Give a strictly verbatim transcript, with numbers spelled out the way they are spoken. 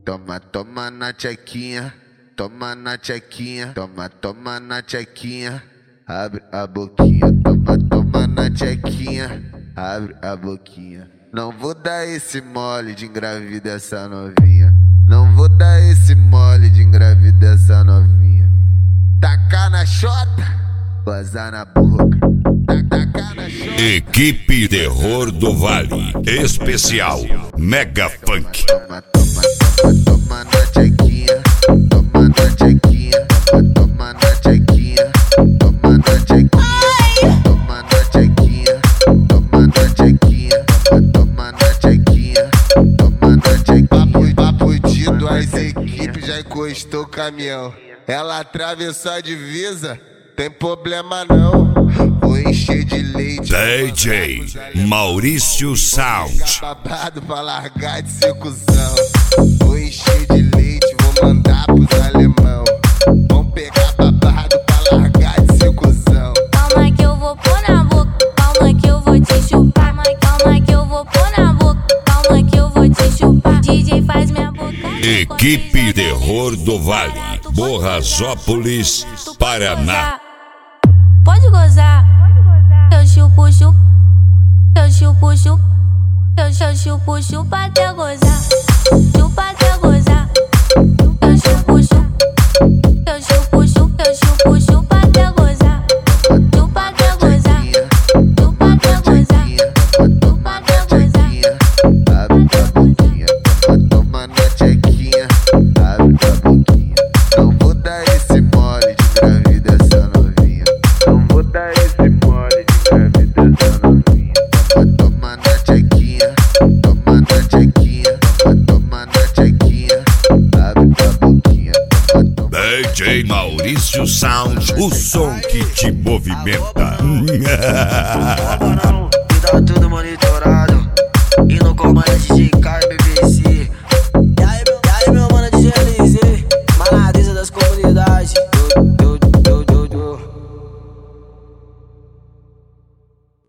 toma, toma na tchequinha, toma na tchequinha, toma, toma na tchequinha, abre a boquinha, toma, toma na tchequinha, abre a boquinha. Não vou dar esse mole de engravidar essa novinha, não vou dar esse mole de engravidar essa novinha. Tacar na chota, gozar na boca. Tacar na chota. Equipe Terror do Vale, especial Mega Funk. Toma, toma, toma, toma na tchequinha, toma na tchequinha, toma, toma na tchequinha, toma na tchequinha, toma na tchequinha, toma na tchequinha, toma na tchequinha, toma na tchequinha. Papo, papo de duas equipes, já encostou o caminhão. Ela atravessou a divisa, tem problema não. Vou encher de leite D J Maurício Sound. Babado pra largar de ser cuzão. Vou encher de leite, vou mandar pros alemão. Vão pegar babado pra largar de ser cuzão. Calma que eu vou pôr na boca, calma que eu vou te chupar. Calma que eu vou pôr na boca, calma que eu vou te chupar. D J faz minha boca. Equipe Terror do Vale, Borrasópolis, Paraná. Pode gozar, eu chupo, chupo, eu chupo, chupo, eu chupo, chupo até gozar, chupa até gozar, eu chupo, chupo, eu chupo, chupo, eu chupo, chupa até gozar, chupa até gozar, chupa até gozar, chupa até gozar. Abre a boquinha, toma na tchequinha, abre a boquinha. Não vou dar esse mole de engravidar essa novinha, não vou dar esse mole de engravidar essa novinha. Toma, toma na tchequinha, toma na tchequinha, toma na tchequinha, abre a boquinha. D J Maurício Sound, o som que te movimenta. Não, me dá tudo, mano.